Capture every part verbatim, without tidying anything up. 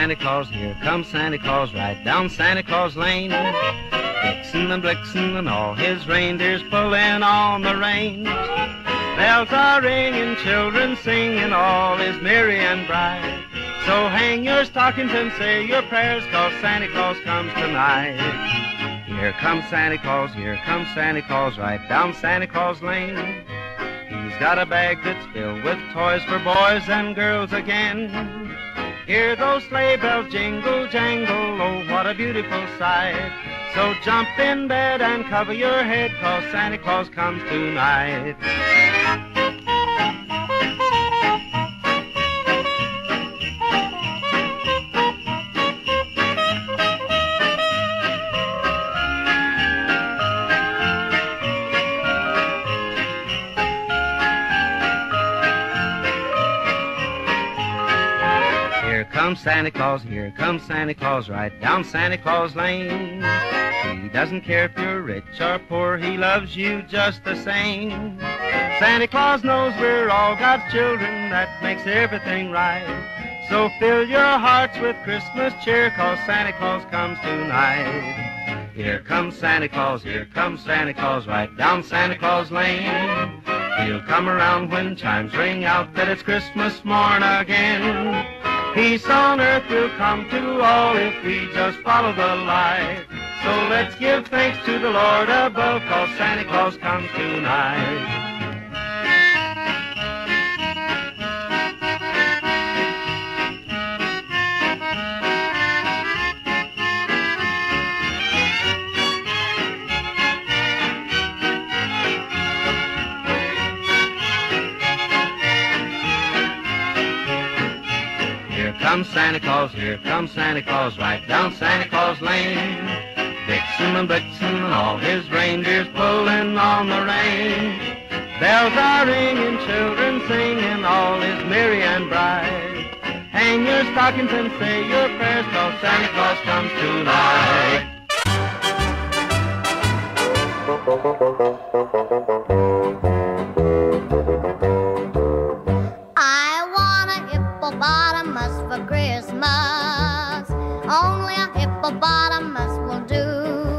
Santa Claus, here comes Santa Claus, right down Santa Claus Lane. Vixen and Blixen and all his reindeers pulling on the reins. Bells are ringing, children singing, all is merry and bright. So hang your stockings and say your prayers, 'cause Santa Claus comes tonight. Here comes Santa Claus, here comes Santa Claus, right down Santa Claus Lane. He's got a bag that's filled with toys for boys and girls again. Hear those sleigh bells jingle, jangle, oh, what a beautiful sight. So jump in bed and cover your head, 'cause Santa Claus comes tonight. Here comes Santa Claus, here comes Santa Claus, right down Santa Claus Lane. He doesn't care if you're rich or poor, he loves you just the same. Santa Claus knows we're all God's children, that makes everything right. So fill your hearts with Christmas cheer, 'cause Santa Claus comes tonight. Here comes Santa Claus, here comes Santa Claus, right down Santa Claus Lane. He'll come around when chimes ring out that it's Christmas morn again. Peace on earth will come to all if we just follow the light. So let's give thanks to the Lord above, 'cause Santa Claus comes tonight. Here comes Santa Claus, here comes Santa Claus, right down Santa Claus Lane. Vixen and Blixen and all his reindeers pulling on the rein. Bells are ringing, children singing, all is merry and bright. Hang your stockings and say your prayers, 'cause Santa Claus comes tonight. I want a hippopotamus for Christmas. Only a hippopotamus will do.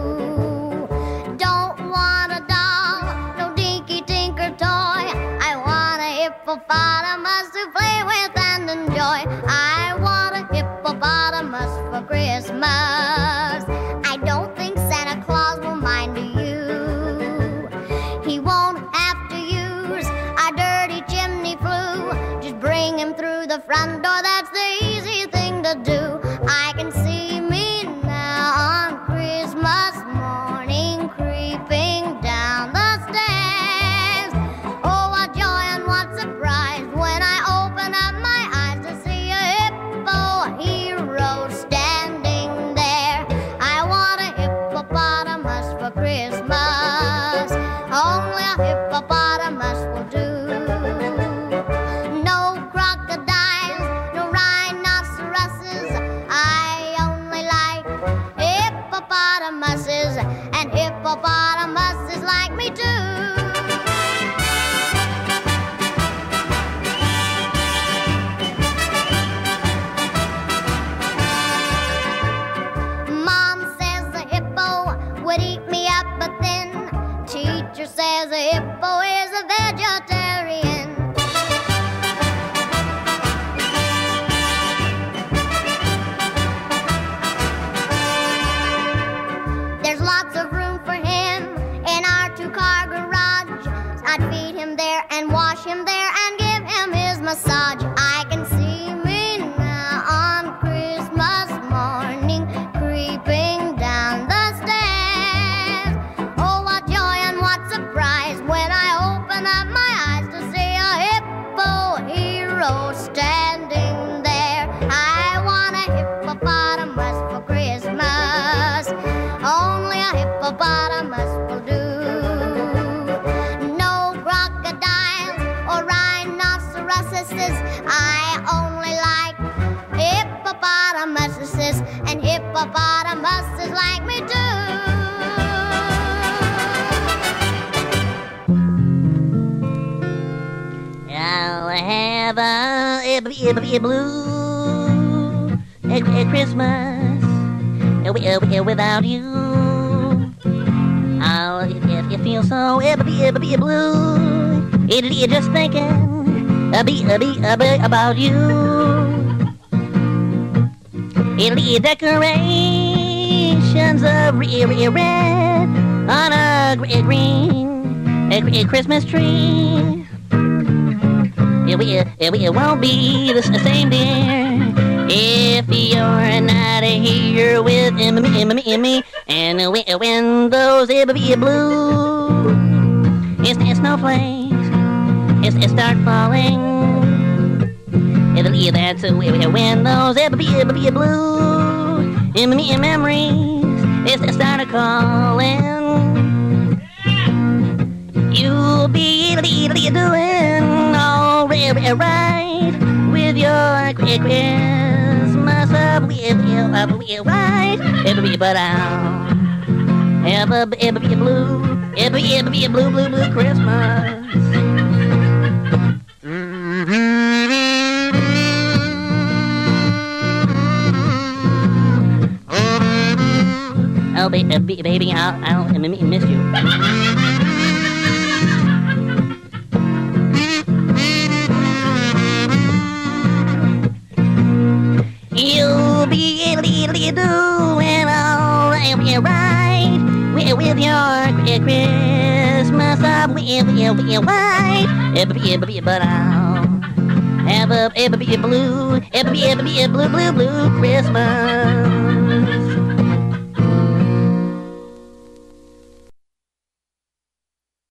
Don't want a doll, no dinky tinker toy. I want a hippopotamus to play with and enjoy. I want a hippopotamus for Christmas. I don't think Santa Claus will mind you. He won't have to use our dirty chimney flue. Just bring him through the front door, that's the easy thing to do. I can see me now on Christmas morning creeping down the stairs. Oh, what joy and what surprise when I open up my eyes to see a hippo hero standing there. I want a hippopotamus for Christmas. Only a hippopotamus will do. No crocodiles, no rhinoceroses. I only like hippopotamuses, and hippopotamuses like me too. Mom says the hippo would eat me up, but then teacher says a hippo is a vegetarian. There's lots of room for him in our two-car garage. I'd feed him there and wash him there and give him his massage. I can see me now on Christmas morning creeping down the stairs. Oh, what joy and what surprise when I open up my eyes to see a hippo hero standing there. I want a hippopotamus for Christmas. Only a hippopotamus will do. No crocodiles or rhinoceroses. I only like hippopotamuses, and hippopotamuses like me too. I'll have a ibby ibby blue Christmas without you. Oh, it, it, it feels so be blue. It, it just thinking be, be, about you. It'll be decorations of red on a green a, a Christmas tree. It, it, it won't be the same, dear, if you're not here with me, me, me. And when those be blue, it's, it's snowflakes, it's, it start falling. It'll be that's when those be, be blue, in me memories, it's, it start calling. You'll be doing all right with your Christmas up with you, right? It'll be but I'll have a it'll be a blue, it'll be it'll be a blue, blue, blue Christmas. Oh, baby, baby, I'll I'll miss you. You'll be doing all right with your Christmas up with your white, but I'll have a blue, blue, blue, blue Christmas.